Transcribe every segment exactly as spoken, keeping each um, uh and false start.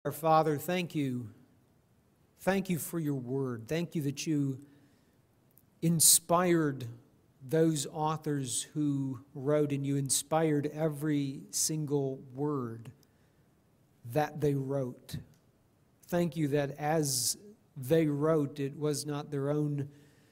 Our Father, thank you. Thank you for your word. Thank you that you inspired those authors who wrote, and you inspired every single word that they wrote. Thank you that as they wrote, it was not their own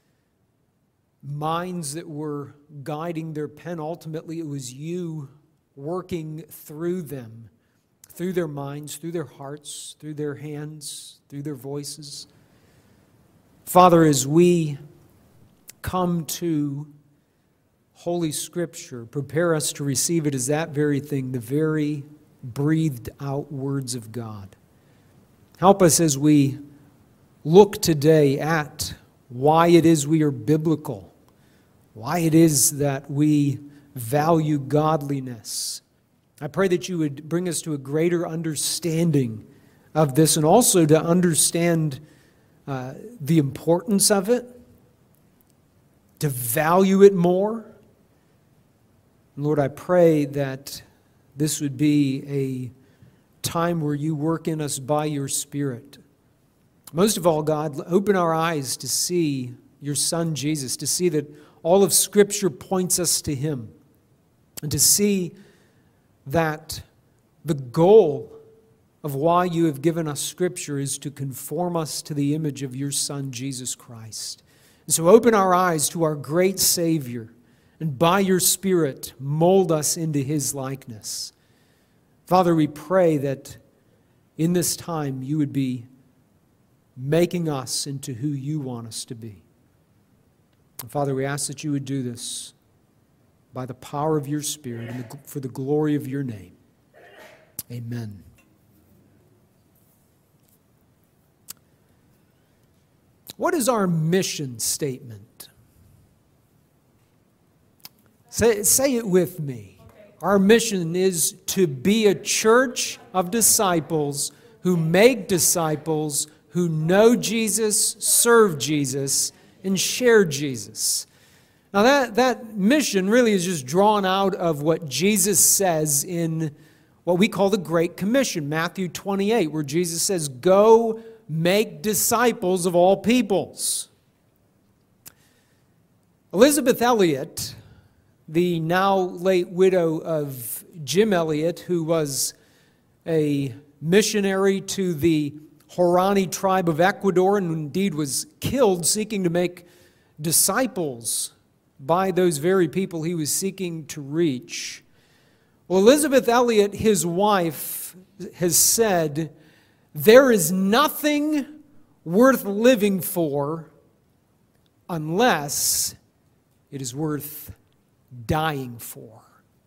minds that were guiding their pen. Ultimately, it was you working through them, through their minds, through their hearts, through their hands, through their voices. Father, as we come to Holy Scripture, prepare us to receive it as that very thing, the very breathed out words of God. Help us as we look today at why it is we are biblical, why it is that we value godliness. I pray that you would bring us to a greater understanding of this, and also to understand uh, the importance of it, to value it more. And Lord, I pray that this would be a time where you work in us by your Spirit. Most of all, God, open our eyes to see your Son Jesus, to see that all of Scripture points us to Him, and to see that the goal of why you have given us Scripture is to conform us to the image of your Son, Jesus Christ. And so open our eyes to our great Savior, and by your Spirit, mold us into His likeness. Father, we pray that in this time you would be making us into who you want us to be. And Father, we ask that you would do this by the power of your Spirit and for the glory of your name. Amen. What is our mission statement? Say, say it with me. Our mission is to be a church of disciples who make disciples who know Jesus, serve Jesus, and share Jesus. Now that, that mission really is just drawn out of what Jesus says in what we call the Great Commission, Matthew twenty-eight, where Jesus says, "Go make disciples of all peoples." Elisabeth Elliot, the now late widow of Jim Elliot, who was a missionary to the Huaorani tribe of Ecuador and indeed was killed seeking to make disciples by those very people he was seeking to reach. Well, Elisabeth Elliot, his wife, has said, "There is nothing worth living for unless it is worth dying for."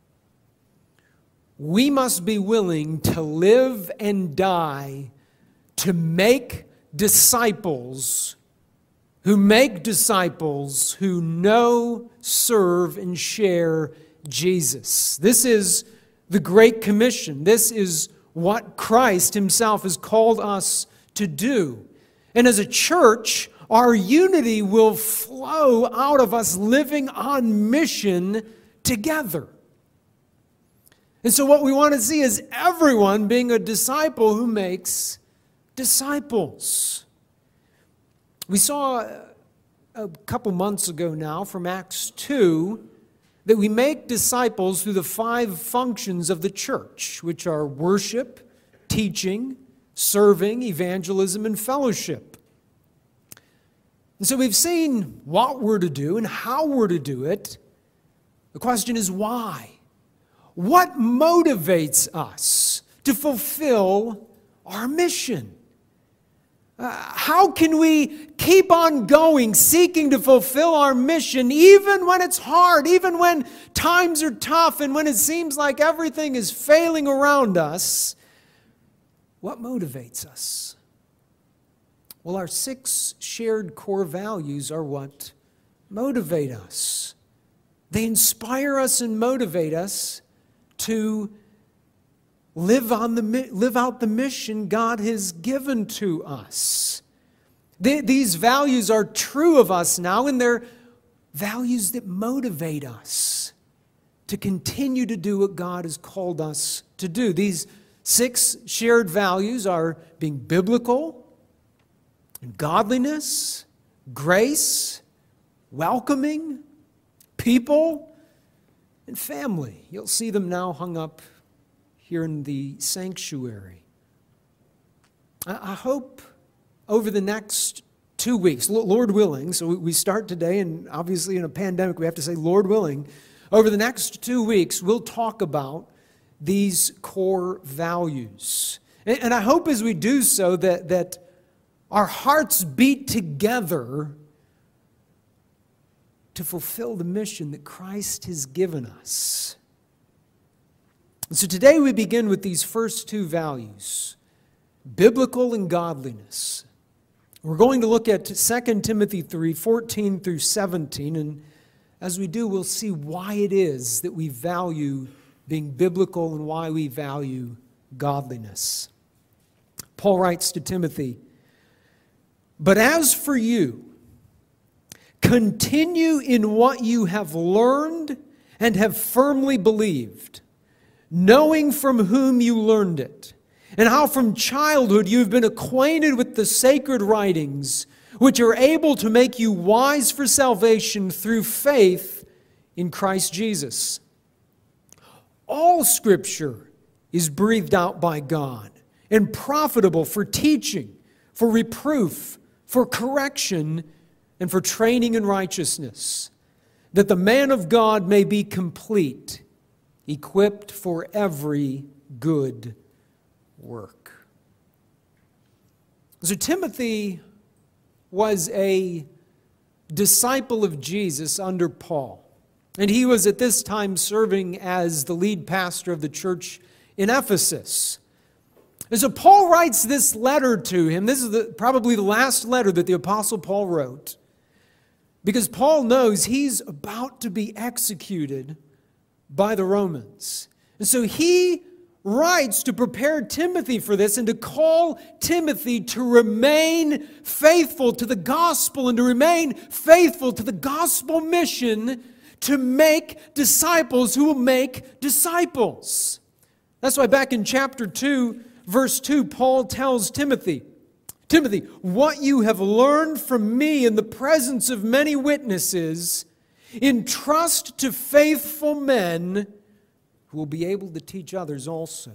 We must be willing to live and die to make disciples who make disciples who know, serve, and share Jesus. This is the Great Commission. This is what Christ Himself has called us to do. And as a church, our unity will flow out of us living on mission together. And so what we want to see is everyone being a disciple who makes disciples. We saw a couple months ago now from Acts two that we make disciples through the five functions of the church, which are worship, teaching, serving, evangelism, and fellowship. And so we've seen what we're to do and how we're to do it. The question is why? What motivates us to fulfill our mission? Uh, how can we keep on going, seeking to fulfill our mission, even when it's hard, even when times are tough, and when it seems like everything is failing around us? What motivates us? Well, our six shared core values are what motivate us. They inspire us and motivate us to Live on the live out the mission God has given to us. They, these values are true of us now, and they're values that motivate us to continue to do what God has called us to do. These Six shared values are being biblical, and godliness, grace, welcoming, people, and family. You'll see them now hung up here in the sanctuary. I hope over the next two weeks, Lord willing, so we start today, and obviously in a pandemic we have to say Lord willing, over the next two weeks we'll talk about these core values. And I hope as we do so that, that our hearts beat together to fulfill the mission that Christ has given us. And so today we begin with these first two values, biblical and godliness. We're going to look at Second Timothy three, fourteen through seventeen, and as we do, we'll see why it is that we value being biblical and why we value godliness. Paul writes to Timothy, "But as for you, continue in what you have learned and have firmly believed, knowing from whom you learned it, and how from childhood you have been acquainted with the sacred writings, which are able to make you wise for salvation through faith in Christ Jesus. All Scripture is breathed out by God and profitable for teaching, for reproof, for correction, and for training in righteousness, that the man of God may be complete, equipped for every good work." So Timothy was a disciple of Jesus under Paul, and he was at this time serving as the lead pastor of the church in Ephesus. And so Paul writes this letter to him. This is the, probably the last letter that the Apostle Paul wrote, because Paul knows he's about to be executed by the Romans. And so he writes to prepare Timothy for this and to call Timothy to remain faithful to the gospel and to remain faithful to the gospel mission to make disciples who will make disciples. That's why back in chapter two, verse two, Paul tells Timothy, Timothy, what you have learned from me in the presence of many witnesses, entrust to faithful men who will be able to teach others also.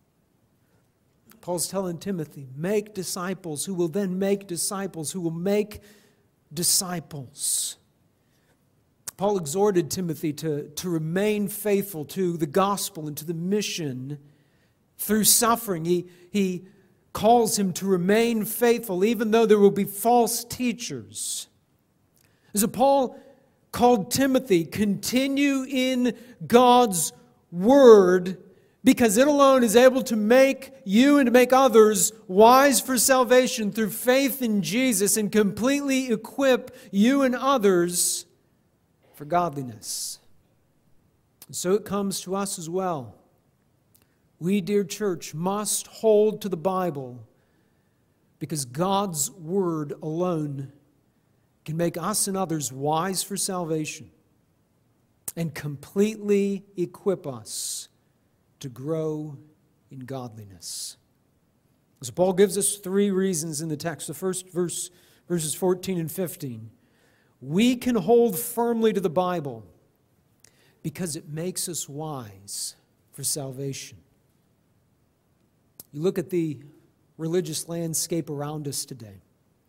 Paul's telling Timothy, make disciples who will then make disciples who will make disciples. Paul exhorted Timothy to, to remain faithful to the gospel and to the mission through suffering. He, he calls him to remain faithful even though there will be false teachers. So Paul called Timothy, continue in God's word, because it alone is able to make you and to make others wise for salvation through faith in Jesus and completely equip you and others for godliness. And so it comes to us as well. We, dear church, must hold to the Bible because God's word alone can make us and others wise for salvation and completely equip us to grow in godliness. So Paul gives us three reasons in the text. The first verse, verses fourteen and fifteen. We can hold firmly to the Bible because it makes us wise for salvation. You look at the religious landscape around us today.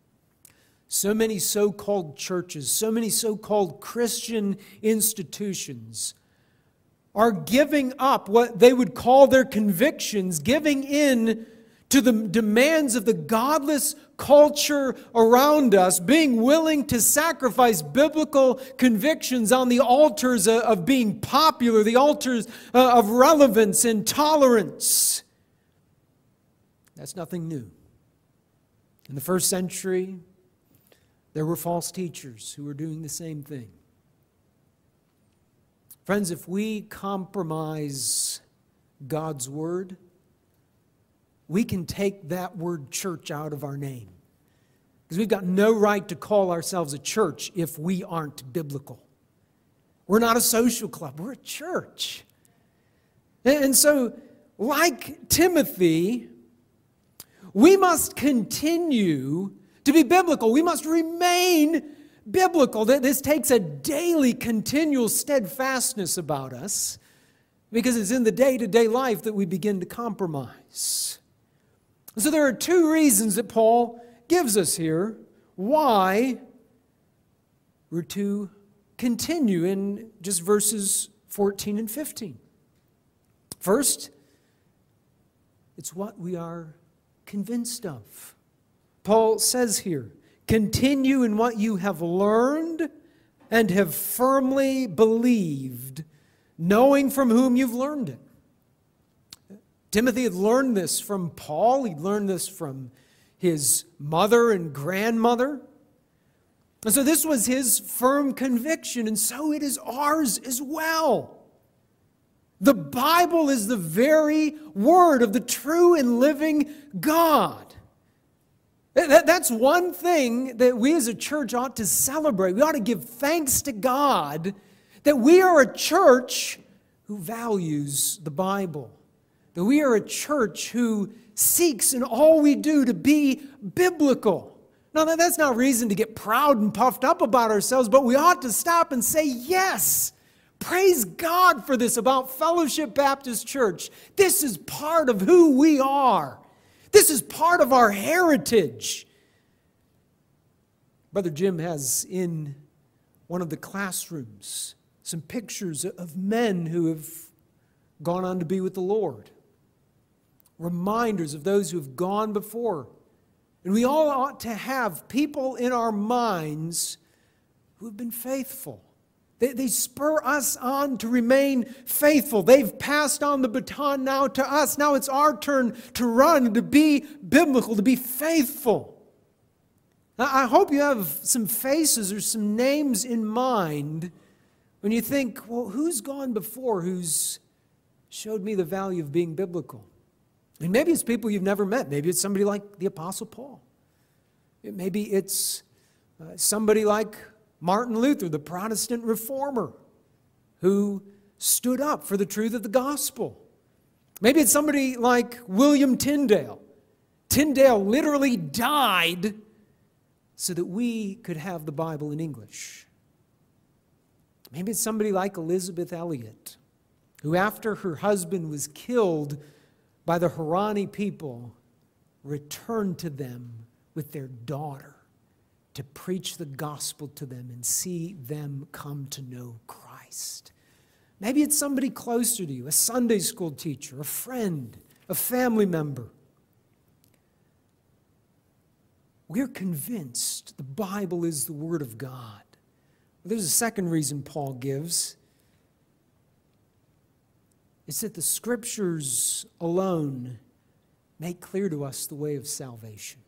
So many so-called churches, so many so-called Christian institutions are giving up what they would call their convictions, giving in to the demands of the godless culture around us, being willing to sacrifice biblical convictions on the altars of being popular, the altars of relevance and tolerance. That's nothing new. In the first century, there were false teachers who were doing the same thing. Friends, if we compromise God's word, we can take that word church out of our name. Because we've got no right to call ourselves a church if we aren't biblical. We're not a social club, we're a church. And so like Timothy, we must continue to be biblical. We must remain biblical. This takes a daily, continual steadfastness about us, because it's in the day-to-day life that we begin to compromise. So there are two reasons that Paul gives us here why we're to continue in just verses fourteen and fifteen. First, it's what we are convinced of. Paul says here, continue in what you have learned and have firmly believed, knowing from whom you've learned it. Timothy had learned this from Paul. He'd learned this from his mother and grandmother. And so this was his firm conviction, and so it is ours as well. The Bible is the very word of the true and living God. That's one thing that we as a church ought to celebrate. We ought to give thanks to God that we are a church who values the Bible. That we are a church who seeks in all we do to be biblical. Now, that's not reason to get proud and puffed up about ourselves, but we ought to stop and say, yes, praise God for this about Fellowship Baptist Church. This is part of who we are. This is part of our heritage. Brother Jim has in one of the classrooms some pictures of men who have gone on to be with the Lord. Reminders of those who have gone before. And we all ought to have people in our minds who have been faithful. They, they spur us on to remain faithful. They've passed on the baton now to us. Now it's our turn to run, to be biblical, to be faithful. Now, I hope you have some faces or some names in mind when you think, well, who's gone before who's showed me the value of being biblical? And maybe it's people you've never met. Maybe it's somebody like the Apostle Paul. Maybe it's uh, somebody like Martin Luther, the Protestant reformer, who stood up for the truth of the gospel. Maybe it's somebody like William Tyndale. Tyndale literally died so that we could have the Bible in English. Maybe it's somebody like Elizabeth Elliot, who after her husband was killed by the Harani people, returned to them with their daughter to preach the gospel to them and see them come to know Christ. Maybe it's somebody closer to you, a Sunday school teacher, a friend, a family member. We're convinced the Bible is the Word of God. There's a second reason Paul gives. It's that the Scriptures alone make clear to us the way of salvation.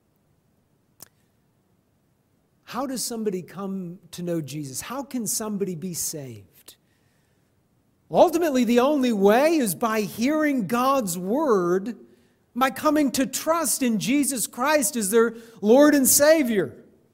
How does somebody come to know Jesus? How can somebody be saved? Ultimately, the only way is by hearing God's Word, by coming to trust in Jesus Christ as their Lord and Savior.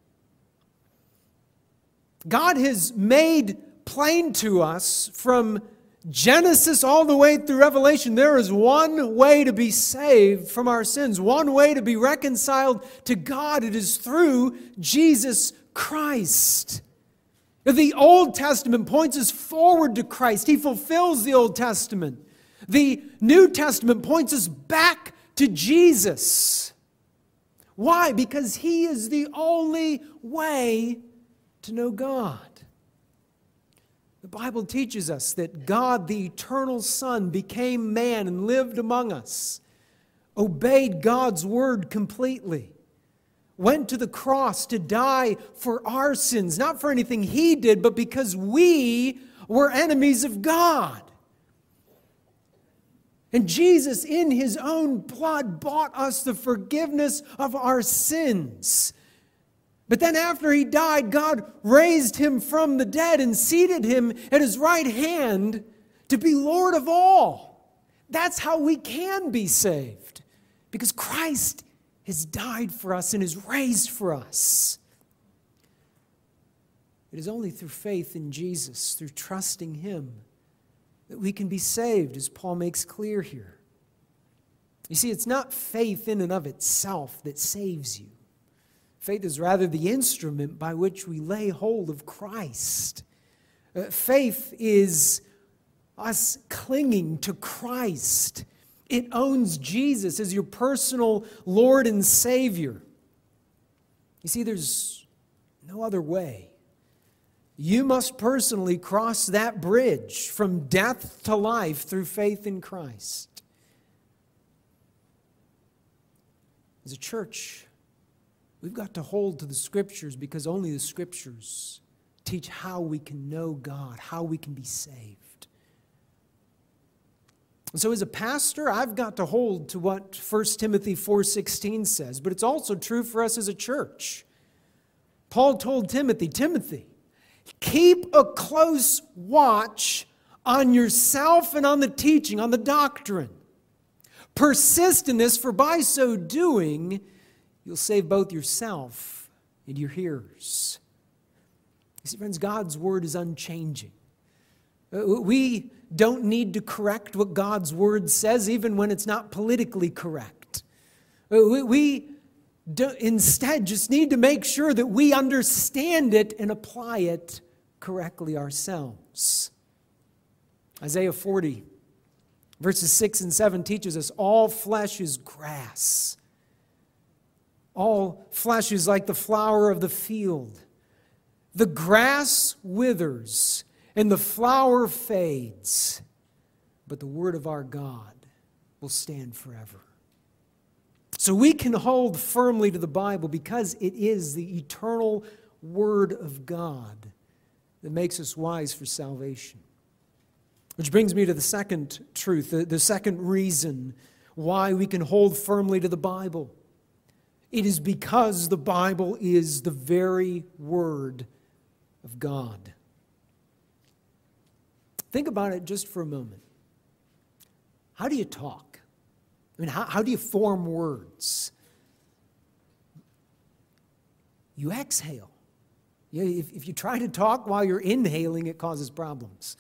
God has made plain to us from Genesis all the way through Revelation, there is one way to be saved from our sins, one way to be reconciled to God. It is through Jesus Christ. The Old Testament points us forward to Christ. He fulfills the Old Testament. The New Testament points us back to Jesus. Why? Because He is the only way to know God. The Bible teaches us that God, the eternal Son, became man and lived among us, obeyed God's word completely, went to the cross to die for our sins, not for anything He did, but because we were enemies of God. And Jesus, in His own blood, bought us the forgiveness of our sins. But then after He died, God raised Him from the dead and seated Him at His right hand to be Lord of all. That's how we can be saved, because Christ has died for us and is raised for us. It is only through faith in Jesus, through trusting Him, that we can be saved, as Paul makes clear here. You see, it's not faith in and of itself that saves you. Faith is rather the instrument by which we lay hold of Christ. Uh, faith is us clinging to Christ. It owns Jesus as your personal Lord and Savior. You see, there's no other way. You must personally cross that bridge from death to life through faith in Christ. As a church, we've got to hold to the Scriptures because only the Scriptures teach how we can know God, how we can be saved. And so as a pastor, I've got to hold to what First Timothy four sixteen says, but it's also true for us as a church. Paul told Timothy, Timothy, keep a close watch on yourself and on the teaching, on the doctrine. Persist in this, for by so doing, you'll save both yourself and your hearers. You see, friends, God's word is unchanging. We don't need to correct what God's word says, even when it's not politically correct. We do instead just need to make sure that we understand it and apply it correctly ourselves. Isaiah forty, verses six and seven teaches us, all flesh is grass. All flesh is like the flower of the field. The grass withers and the flower fades, but the word of our God will stand forever. So we can hold firmly to the Bible because it is the eternal word of God that makes us wise for salvation. Which brings me to the second truth, the, the second reason why we can hold firmly to the Bible. It is because the Bible is the very word of God. Think about it just for a moment. How do you talk? I mean, how, how do you form words? You exhale. You know, if, if you try to talk while you're inhaling, it causes problems.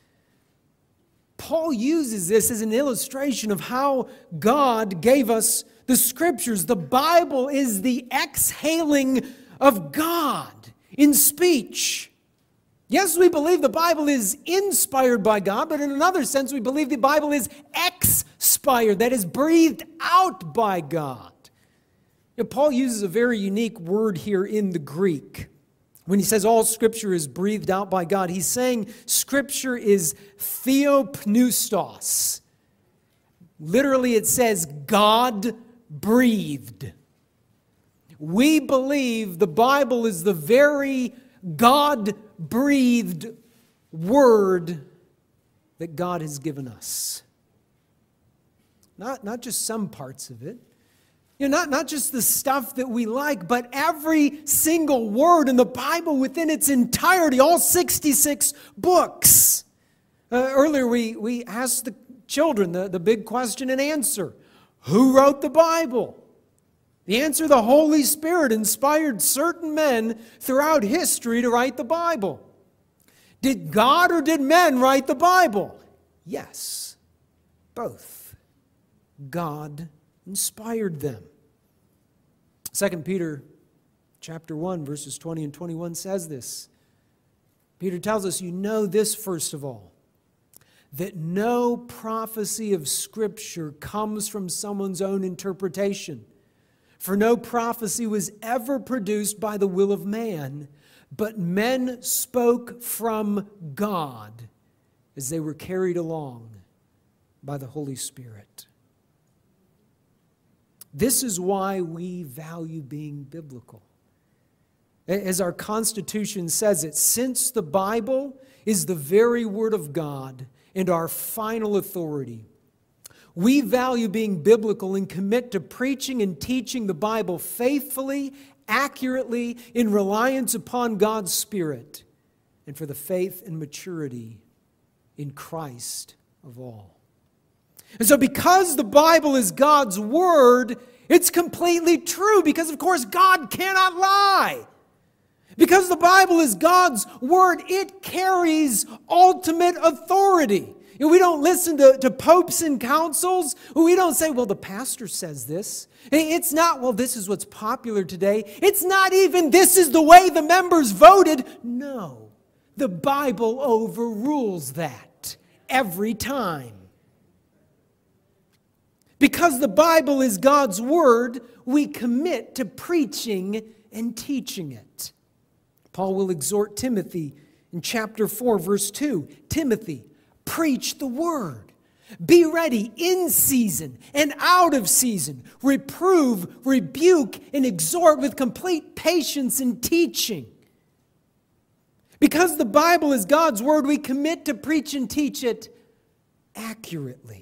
Paul uses this as an illustration of how God gave us the Scriptures. The Bible is the exhaling of God in speech. Yes, we believe the Bible is inspired by God, but in another sense, we believe the Bible is expired, that is, breathed out by God. You know, Paul uses a very unique word here in the Greek. When he says all Scripture is breathed out by God, he's saying Scripture is theopneustos. Literally, it says God breathed. We believe the Bible is the very God-breathed word that God has given us. Not, not just some parts of it. You know, not, not just the stuff that we like, but every single word in the Bible within its entirety, all sixty-six books. Uh, earlier we, we asked the children the, the big question and answer. Who wrote the Bible? The answer, the Holy Spirit inspired certain men throughout history to write the Bible. Did God or did men write the Bible? Yes, both. God inspired them. Second Peter chapter one, verses twenty and twenty-one says this. Peter tells us, you know this first of all, that no prophecy of Scripture comes from someone's own interpretation. For no prophecy was ever produced by the will of man, but men spoke from God as they were carried along by the Holy Spirit. This is why we value being biblical. As our Constitution says it, since the Bible is the very Word of God and our final authority, we value being biblical and commit to preaching and teaching the Bible faithfully, accurately, in reliance upon God's Spirit, and for the faith and maturity in Christ of all. And so because the Bible is God's Word, it's completely true because, of course, God cannot lie. Because the Bible is God's Word, it carries ultimate authority. And we don't listen to, to popes and councils. We don't say, well, the pastor says this. It's not, well, this is what's popular today. It's not even, this is the way the members voted. No, the Bible overrules that every time. Because the Bible is God's word, we commit to preaching and teaching it. Paul will exhort Timothy in chapter four, verse two. Timothy, preach the word. Be ready in season and out of season. Reprove, rebuke, and exhort with complete patience and teaching. Because the Bible is God's word, we commit to preach and teach it accurately.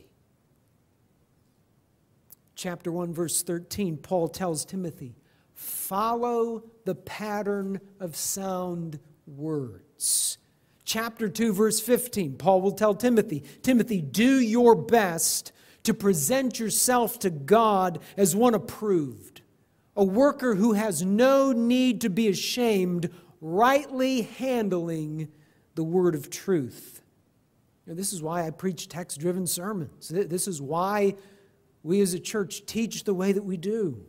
Chapter one, verse thirteen, Paul tells Timothy, follow the pattern of sound words. Chapter two, verse fifteen, Paul will tell Timothy, Timothy, do your best to present yourself to God as one approved, a worker who has no need to be ashamed, rightly handling the word of truth. You know, this is why I preach text-driven sermons. This is why we as a church teach the way that we do.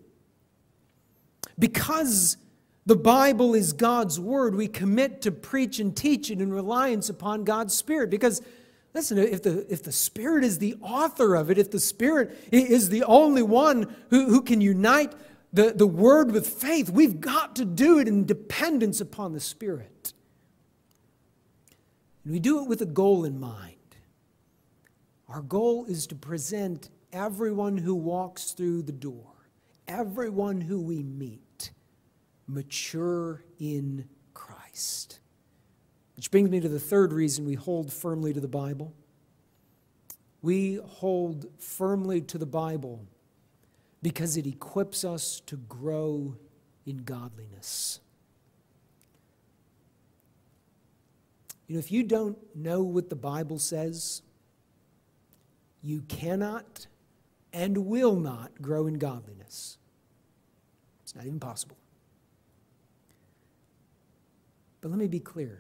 Because the Bible is God's word, we commit to preach and teach it in reliance upon God's Spirit. Because, listen, if the, if the Spirit is the author of it, if the Spirit is the only one who, who can unite the, the word with faith, we've got to do it in dependence upon the Spirit. And we do it with a goal in mind. Our goal is to present everyone who walks through the door, everyone who we meet, mature in Christ. Which brings me to the third reason we hold firmly to the Bible. We hold firmly to the Bible because it equips us to grow in godliness. You know, if you don't know what the Bible says, you cannot and will not grow in godliness. It's not even possible. But let me be clear.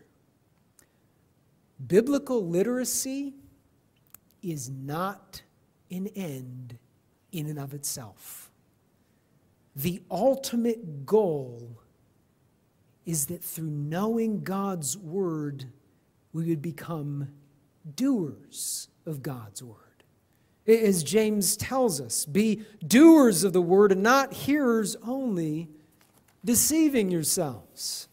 Biblical literacy is not an end in and of itself. The ultimate goal is that through knowing God's word, we would become doers of God's word. As James tells us, be doers of the word and not hearers only, deceiving yourselves.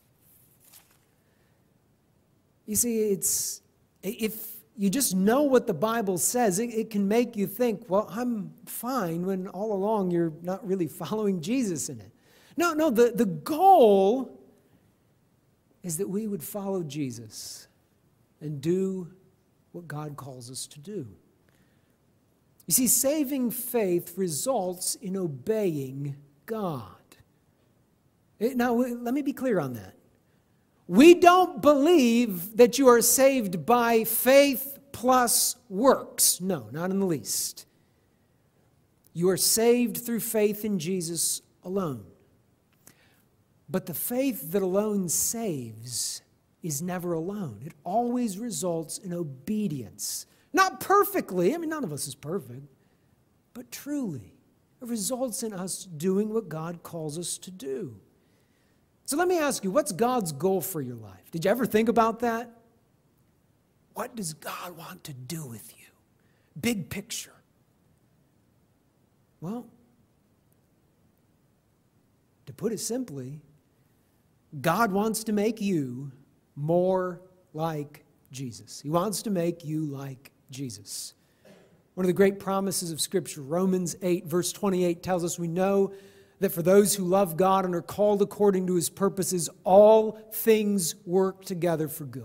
You see, it's if you just know what the Bible says, it, it can make you think, well, I'm fine, when all along you're not really following Jesus in it. No, no, the, the goal is that we would follow Jesus and do what God calls us to do. You see, saving faith results in obeying God. Now, let me be clear on that. We don't believe that you are saved by faith plus works. No, not in the least. You are saved through faith in Jesus alone. But the faith that alone saves is never alone. It always results in obedience. Not perfectly, I mean, none of us is perfect, but truly, it results in us doing what God calls us to do. So let me ask you, what's God's goal for your life? Did you ever think about that? What does God want to do with you? Big picture. Well, to put it simply, God wants to make you more like Jesus. He wants to make you like Jesus. One of the great promises of Scripture, Romans eight, verse twenty-eight, tells us we know that for those who love God and are called according to His purposes, all things work together for good.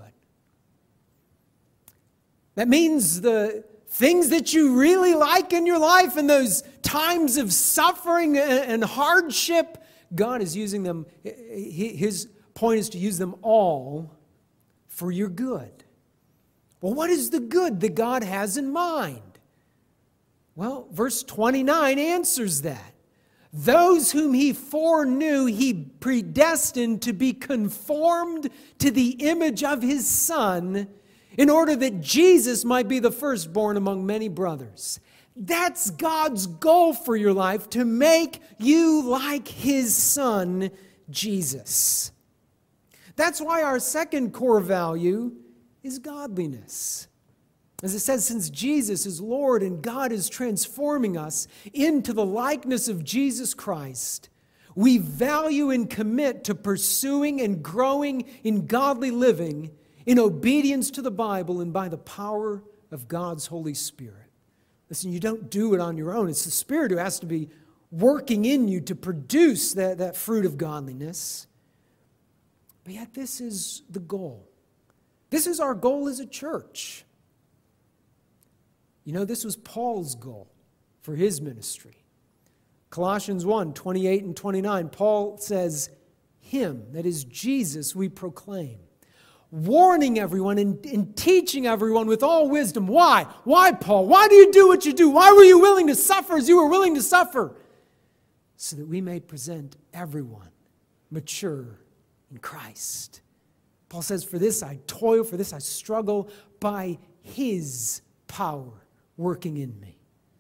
That means the things that you really like in your life and those times of suffering and hardship, God is using them. His point is to use them all for your good. Well, what is the good that God has in mind? Well, verse twenty-nine answers that. Those whom He foreknew, He predestined to be conformed to the image of His Son, in order that Jesus might be the firstborn among many brothers. That's God's goal for your life, to make you like His Son, Jesus. That's why our second core value is godliness. As it says, since Jesus is Lord and God is transforming us into the likeness of Jesus Christ, we value and commit to pursuing and growing in godly living in obedience to the Bible and by the power of God's Holy Spirit. Listen, you don't do it on your own. It's the Spirit who has to be working in you to produce that, that fruit of godliness. But yet this is the goal. This is our goal as a church. You know, this was Paul's goal for his ministry. Colossians one, twenty-eight and twenty-nine, Paul says, Him, that is Jesus, we proclaim, warning everyone and, and teaching everyone with all wisdom. Why? Why, Paul? Why do you do what you do? Why were you willing to suffer as you were willing to suffer? So that we may present everyone mature in Christ. Paul says, for this I toil, for this I struggle, by His power working in me.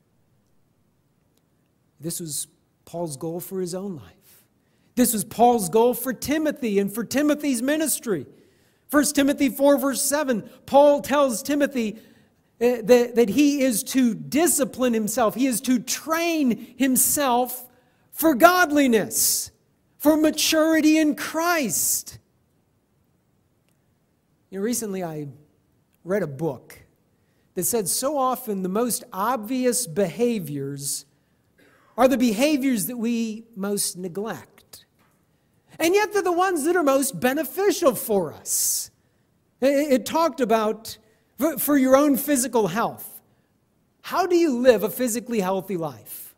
This was Paul's goal for his own life. This was Paul's goal for Timothy and for Timothy's ministry. First Timothy four, verse seven, Paul tells Timothy uh, that, that he is to discipline himself. He is to train himself for godliness, for maturity in Christ. You know, recently I read a book that said so often the most obvious behaviors are the behaviors that we most neglect. And yet they're the ones that are most beneficial for us. It, it talked about, for, for your own physical health, how do you live a physically healthy life?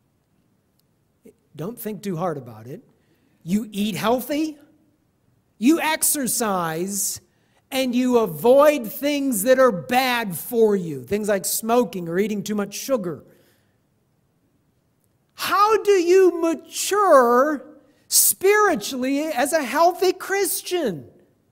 Don't think too hard about it. You eat healthy, you exercise, and you avoid things that are bad for you, things like smoking or eating too much sugar. How do you mature spiritually as a healthy Christian?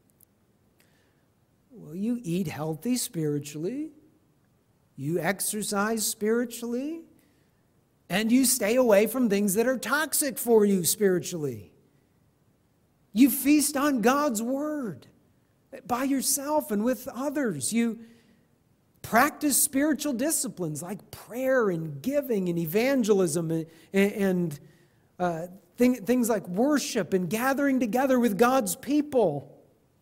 Well, you eat healthy spiritually, you exercise spiritually, and you stay away from things that are toxic for you spiritually. You feast on God's Word by yourself and with others. You practice spiritual disciplines like prayer and giving and evangelism and, and uh, thing, things like worship and gathering together with God's people.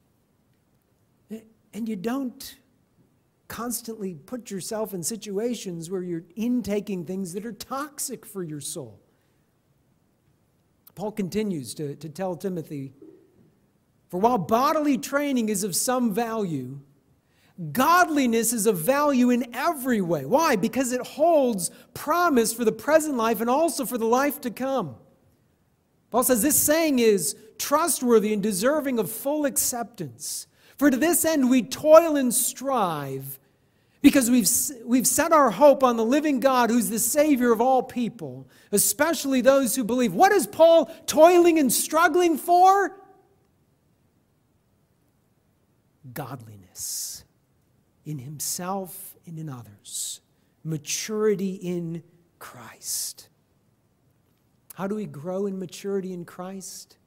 And you don't constantly put yourself in situations where you're intaking things that are toxic for your soul. Paul continues to, to tell Timothy, for while bodily training is of some value, godliness is of value in every way. Why? Because it holds promise for the present life and also for the life to come. Paul says this saying is trustworthy and deserving of full acceptance. For to this end we toil and strive, because we've, we've set our hope on the living God, who's the Savior of all people, especially those who believe. What is Paul toiling and struggling for? Godliness in himself and in others. Maturity in Christ. How do we grow in maturity in Christ?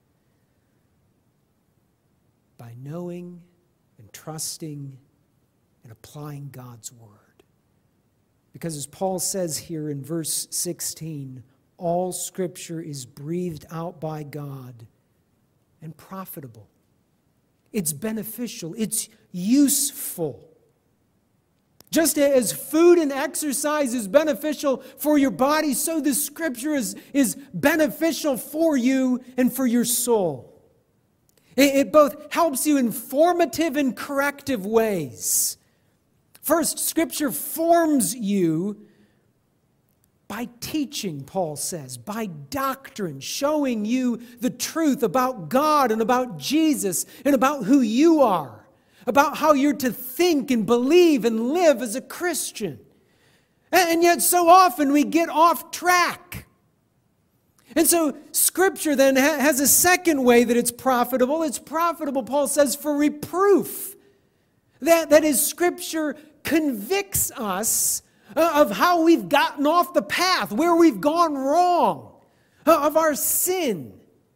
By knowing and trusting and applying God's Word. Because as Paul says here in verse sixteen, all Scripture is breathed out by God and profitable. It's beneficial. It's useful. Just as food and exercise is beneficial for your body, so the Scripture is, is beneficial for you and for your soul. It, it both helps you in formative and corrective ways. First, Scripture forms you by teaching, Paul says, by doctrine, showing you the truth about God and about Jesus and about who you are, about how you're to think and believe and live as a Christian. And yet so often we get off track. And so Scripture then has a second way that it's profitable. It's profitable, Paul says, for reproof. That, that is, Scripture convicts us of how we've gotten off the path, where we've gone wrong, of our sin.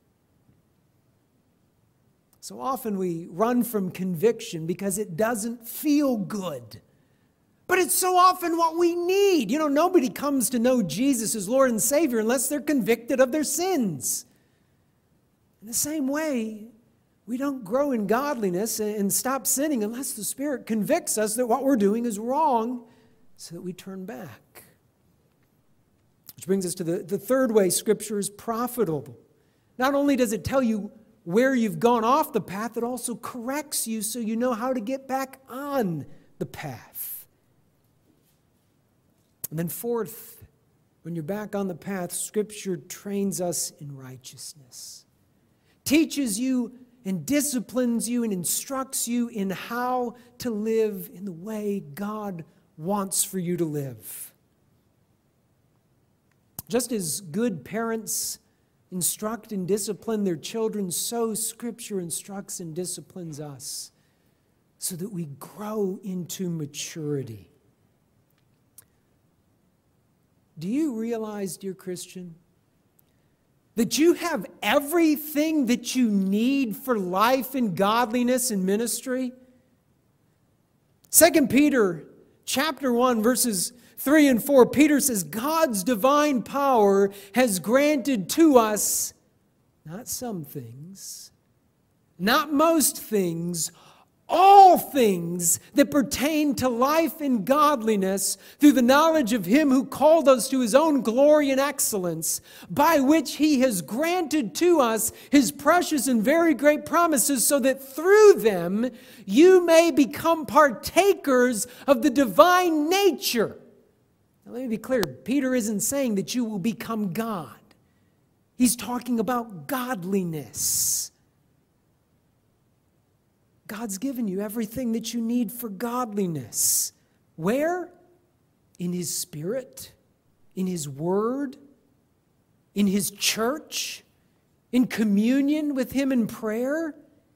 So often we run from conviction because it doesn't feel good. But it's so often what we need. You know, nobody comes to know Jesus as Lord and Savior unless they're convicted of their sins. In the same way, we don't grow in godliness and stop sinning unless the Spirit convicts us that what we're doing is wrong, so that we turn back. Which brings us to the, the third way Scripture is profitable. Not only does it tell you where you've gone off the path, it also corrects you so you know how to get back on the path. And then fourth, when you're back on the path, Scripture trains us in righteousness. Teaches you and disciplines you and instructs you in how to live in the way God wants for you to live. Just as good parents instruct and discipline their children, so Scripture instructs and disciplines us so that we grow into maturity. Do you realize, dear Christian, that you have everything that you need for life and godliness and ministry? Second Peter chapter one, verses three and four, Peter says, God's divine power has granted to us not some things, not most things, all things that pertain to life and godliness through the knowledge of Him who called us to His own glory and excellence, by which He has granted to us His precious and very great promises, so that through them you may become partakers of the divine nature. Now let me be clear, Peter isn't saying that you will become God. He's talking about godliness. God's given you everything that you need for godliness. Where? In His Spirit, in His Word, in His church, in communion with Him in prayer.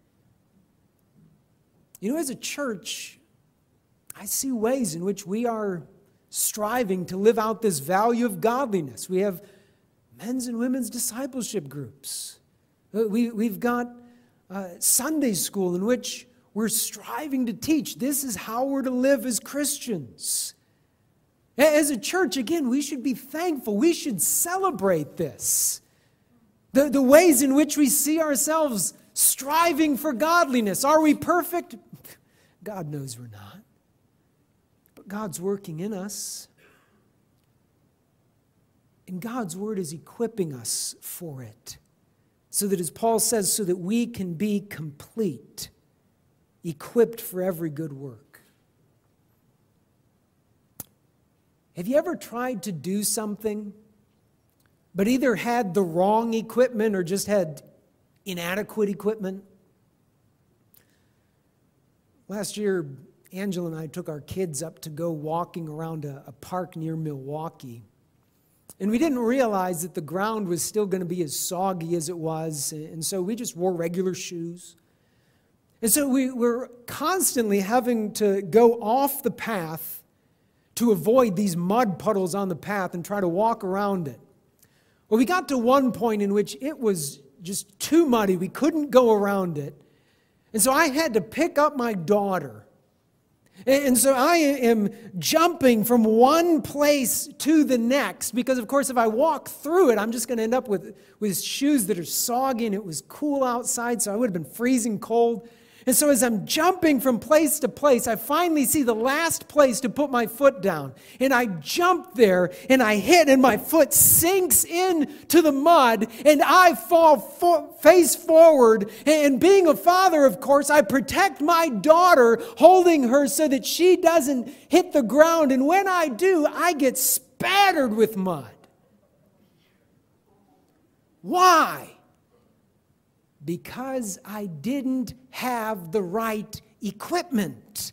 You know, as a church, I see ways in which we are striving to live out this value of godliness. We have men's and women's discipleship groups. We, we've got Uh, Sunday school in which we're striving to teach this is how we're to live as Christians. As a church, again, we should be thankful. We should celebrate this. The, the ways in which we see ourselves striving for godliness. Are we perfect? God knows we're not. But God's working in us. And God's Word is equipping us for it. So that, as Paul says, so that we can be complete, equipped for every good work. Have you ever tried to do something, but either had the wrong equipment or just had inadequate equipment? Last year, Angela and I took our kids up to go walking around a, a park near Milwaukee. And we didn't realize that the ground was still going to be as soggy as it was. And so we just wore regular shoes. And so we were constantly having to go off the path to avoid these mud puddles on the path and try to walk around it. Well, we got to one point in which it was just too muddy. We couldn't go around it. And so I had to pick up my daughter. And so I am jumping from one place to the next because, of course, if I walk through it, I'm just going to end up with, with shoes that are soggy, and it was cool outside, so I would have been freezing cold. And so as I'm jumping from place to place, I finally see the last place to put my foot down. And I jump there, and I hit, and my foot sinks into the mud, and I fall fo- face forward. And being a father, of course, I protect my daughter, holding her so that she doesn't hit the ground. And when I do, I get spattered with mud. Why? Because I didn't have the right equipment.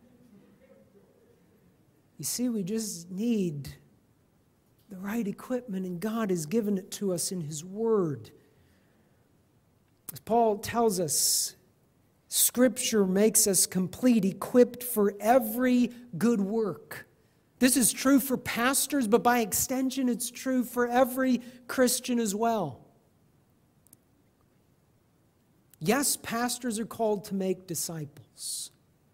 You see, we just need the right equipment, and God has given it to us in His Word. As Paul tells us, Scripture makes us complete, equipped for every good work. This is true for pastors, but by extension, it's true for every Christian as well. Yes, pastors are called to make disciples.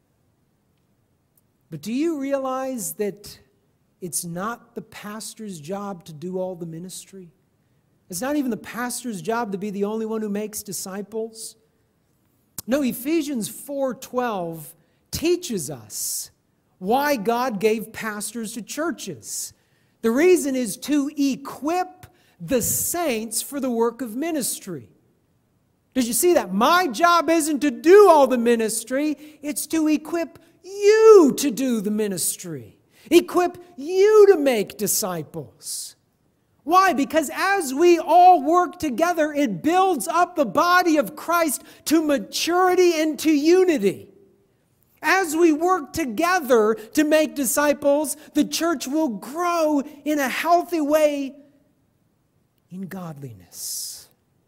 But do you realize that it's not the pastor's job to do all the ministry? It's not even the pastor's job to be the only one who makes disciples. No, Ephesians four twelve teaches us why God gave pastors to churches. The reason is to equip the saints for the work of ministry. Did you see that? My job isn't to do all the ministry, it's to equip you to do the ministry. Equip you to make disciples. Why? Because as we all work together, it builds up the body of Christ to maturity and to unity. As we work together to make disciples, the church will grow in a healthy way in godliness.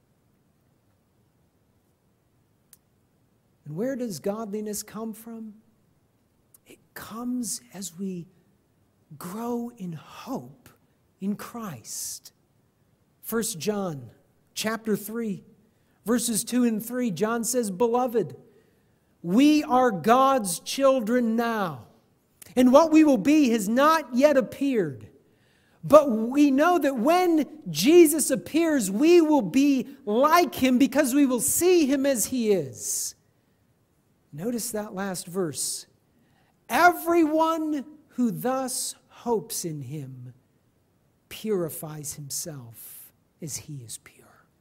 And where does godliness come from? It comes as we grow in hope in Christ. First John chapter three, verses two and three, John says, "Beloved, we are God's children now, and what we will be has not yet appeared. But we know that when Jesus appears, we will be like him because we will see him as he is." Notice that last verse. "Everyone who thus hopes in him purifies himself as he is pure."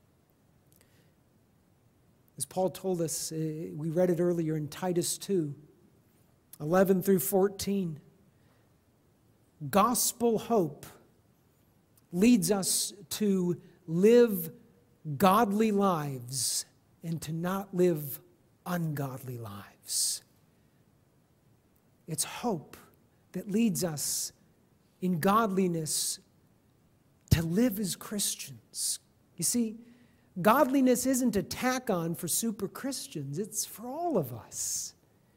As Paul told us, uh, we read it earlier in Titus two, eleven through fourteen. Gospel hope leads us to live godly lives and to not live ungodly lives. It's hope that leads us in godliness to live as Christians. You see, godliness isn't a tack on for super Christians, it's for all of us.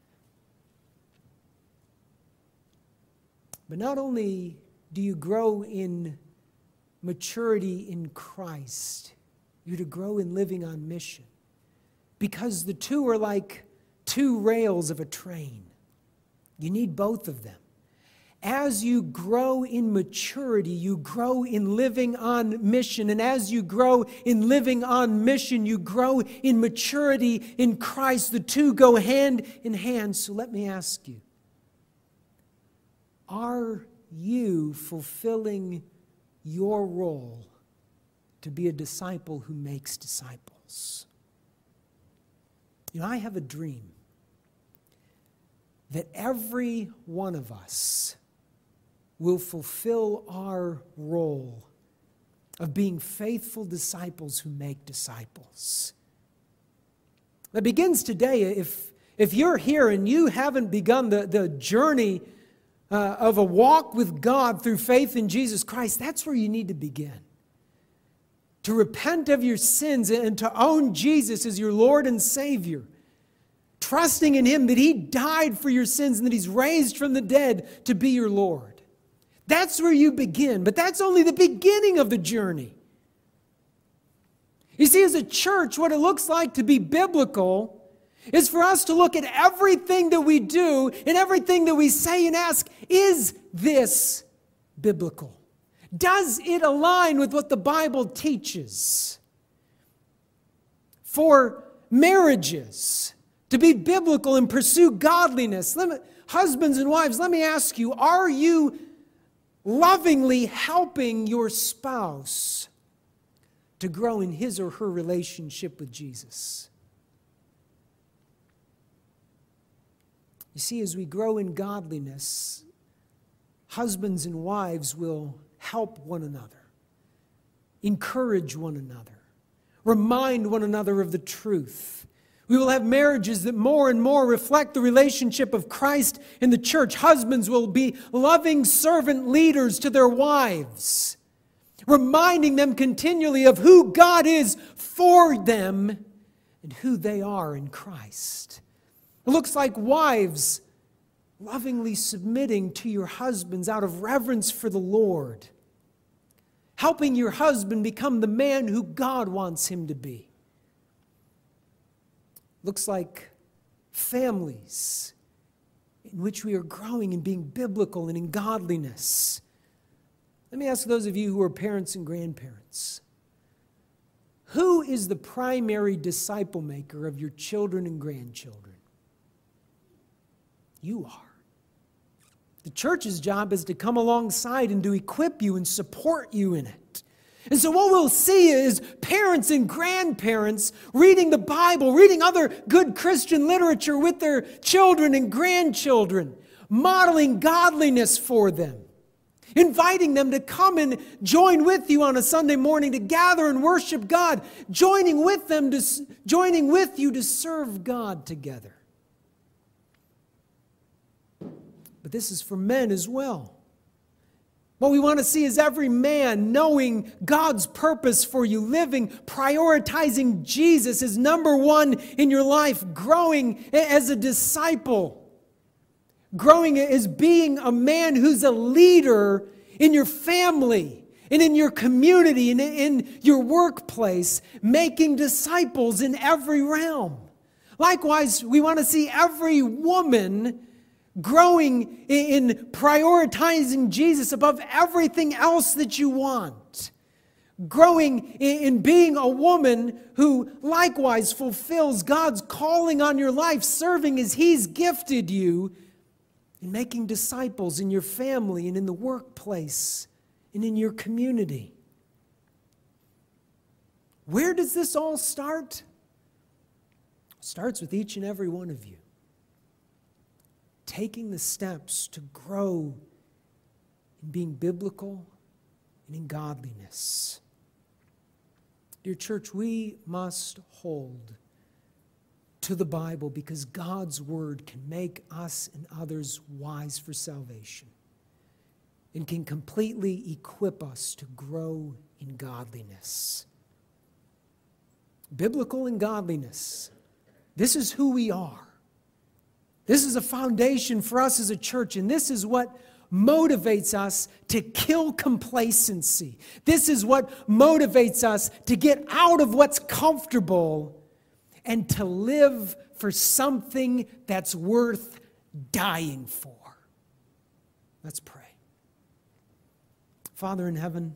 But not only do you grow in maturity in Christ, you're to grow in living on mission. Because the two are like two rails of a train. You need both of them. As you grow in maturity, you grow in living on mission. And as you grow in living on mission, you grow in maturity in Christ. The two go hand in hand. So let me ask you, are you fulfilling your role to be a disciple who makes disciples? You know, I have a dream that every one of us will fulfill our role of being faithful disciples who make disciples. That begins today. If, if you're here and you haven't begun the, the journey uh, of a walk with God through faith in Jesus Christ, that's where you need to begin. To repent of your sins and to own Jesus as your Lord and Savior. Trusting in him that he died for your sins and that he's raised from the dead to be your Lord. That's where you begin, but that's only the beginning of the journey. You see, as a church, what it looks like to be biblical is for us to look at everything that we do and everything that we say and ask, is this biblical? Does it align with what the Bible teaches? For marriages to be biblical and pursue godliness, let me, husbands and wives, let me ask you, are you lovingly helping your spouse to grow in his or her relationship with Jesus? You see, as we grow in godliness, husbands and wives will help one another, encourage one another, remind one another of the truth. We will have marriages that more and more reflect the relationship of Christ in the church. Husbands will be loving servant leaders to their wives, reminding them continually of who God is for them and who they are in Christ. It looks like wives lovingly submitting to your husbands out of reverence for the Lord, helping your husband become the man who God wants him to be. Looks like families in which we are growing and being biblical and in godliness. Let me ask those of you who are parents and grandparents, who is the primary disciple maker of your children and grandchildren? You are. The church's job is to come alongside and to equip you and support you in it. And so what we'll see is parents and grandparents reading the Bible, reading other good Christian literature with their children and grandchildren, modeling godliness for them, inviting them to come and join with you on a Sunday morning to gather and worship God, joining with them to joining with you to serve God together. But this is for men as well. What we want to see is every man knowing God's purpose for you, living, prioritizing Jesus as number one in your life, growing as a disciple, growing as being a man who's a leader in your family and in your community and in your workplace, making disciples in every realm. Likewise, we want to see every woman growing in prioritizing Jesus above everything else that you want. Growing in being a woman who likewise fulfills God's calling on your life, serving as He's gifted you, and making disciples in your family and in the workplace and in your community. Where does this all start? It starts with each and every one of you taking the steps to grow in being biblical and in godliness. Dear church, we must hold to the Bible because God's word can make us and others wise for salvation and can completely equip us to grow in godliness. Biblical and godliness. This is who we are. This is a foundation for us as a church, and this is what motivates us to kill complacency. This is what motivates us to get out of what's comfortable and to live for something that's worth dying for. Let's pray. Father in heaven,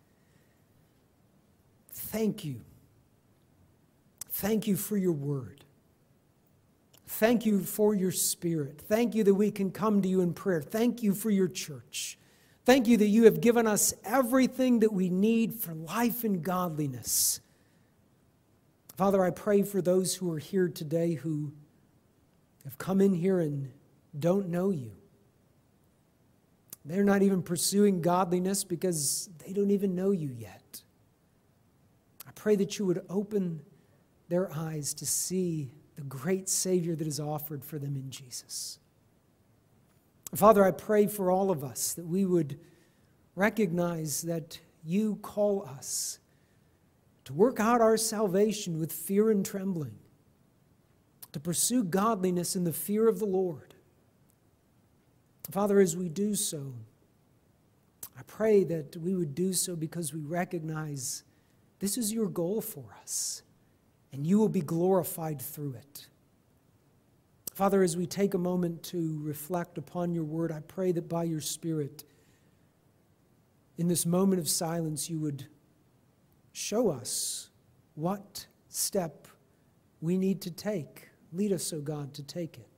thank you. Thank you for your word. Thank you for your Spirit. Thank you that we can come to you in prayer. Thank you for your church. Thank you that you have given us everything that we need for life and godliness. Father, I pray for those who are here today who have come in here and don't know you. They're not even pursuing godliness because they don't even know you yet. I pray that you would open their eyes to see the great Savior that is offered for them in Jesus. Father, I pray for all of us that we would recognize that you call us to work out our salvation with fear and trembling, to pursue godliness in the fear of the Lord. Father, as we do so, I pray that we would do so because we recognize this is your goal for us, and you will be glorified through it. Father, as we take a moment to reflect upon your word, I pray that by your Spirit, in this moment of silence, you would show us what step we need to take. Lead us, O God, to take it.